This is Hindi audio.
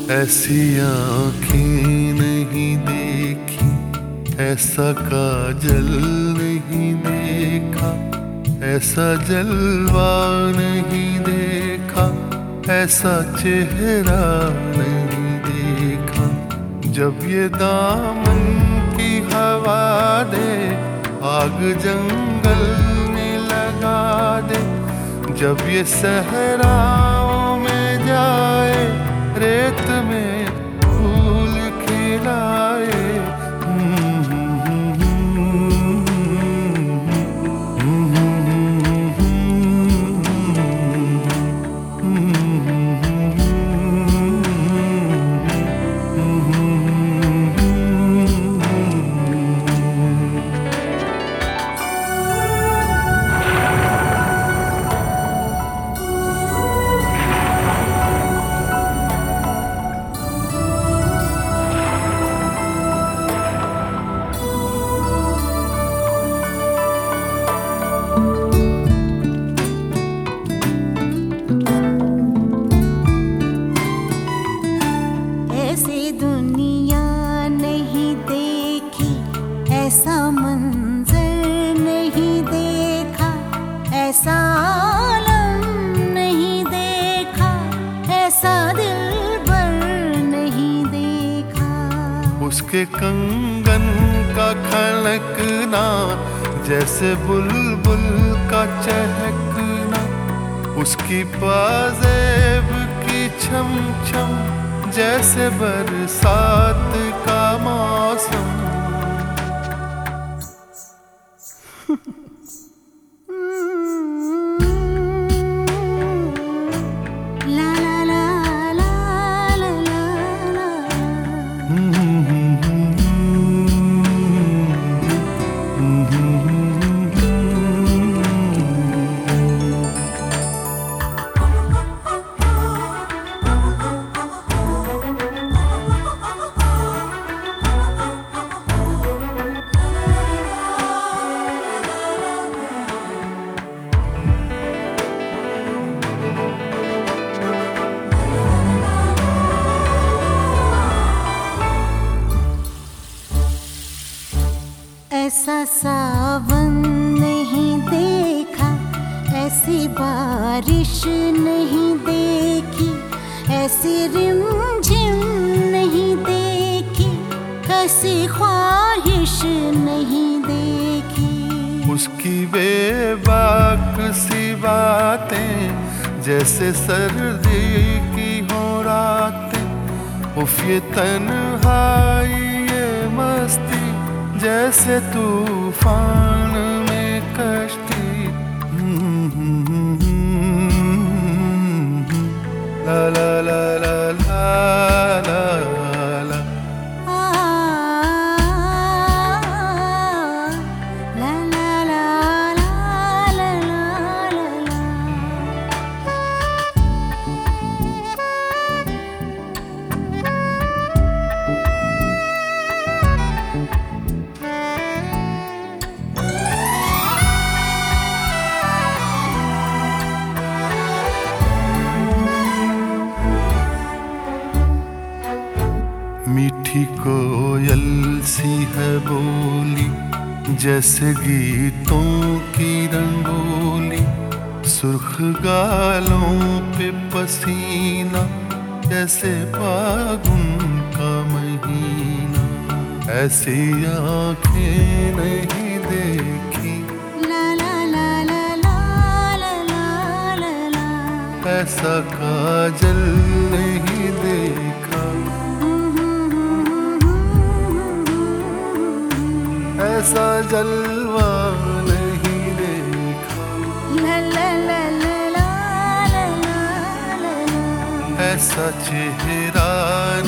ऐसी आँखें नहीं देखी, ऐसा काजल नहीं देखा, ऐसा जलवा नहीं देखा, ऐसा चेहरा नहीं देखा। जब ये दामन की हवा दे, आग जंगल में लगा दे, जब ये सहराओं में जाए, रेत में फूल खिलाए। ऐसा मंजर नहीं देखा, ऐसा आलम नहीं देखा, ऐसा दिलबर नहीं देखा। उसके कंगन का खनकना, जैसे बुलबुल का चहकना, उसकी पाजेब की छम छम, जैसे बरसात का मौसम। ला ला ला ला ला ला। ऐसा सावन नहीं देखा, ऐसी बारिश नहीं देखी, ऐसी रिमझिम नहीं देखी, ऐसी ख्वाहिश नहीं देखी। उसकी बेबाक सी बातें, जैसे सर्दी की हो रातें। उफ ये तन्हाई, ये मस्ती, जैसे तूफान में कश्ती। ला ला ला ला ला ला ला। ला ला ला ला ला ला ला। मीठी कोयल सी है बोली, जैसे गीतों की रंगोली। सुर्ख गालों पे पसीना, जैसे फागुन का महीना। ऐसी आँखें नहीं देखी, ला ला ला ला ला ला ला ला ला। ऐसा काजल नहीं देखा, ऐसा जलवा नहीं देखा, ला ला ला ला ला ला ला ला। ऐसा चेहरा